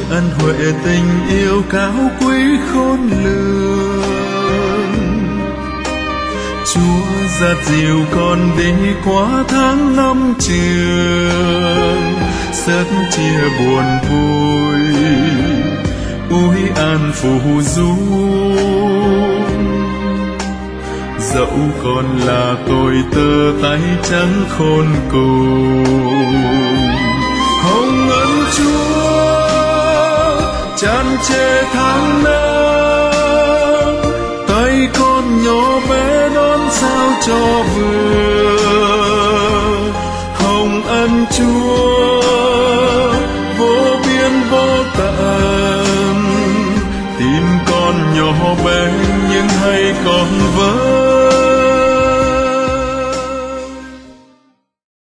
ân huệ tình yêu cao quý khôn lường. Chúa dắt dìu con đi qua tháng năm trường, sớt chia buồn vui ôi an phù du. Dẫu còn là tôi tơ tay trắng khôn cùng, hồng ân Chúa tràn trề tháng năm, tay con nhỏ bé đón sao cho vừa. Hồng ân Chúa vô biên vô tận, tim con nhỏ bé nhưng hay con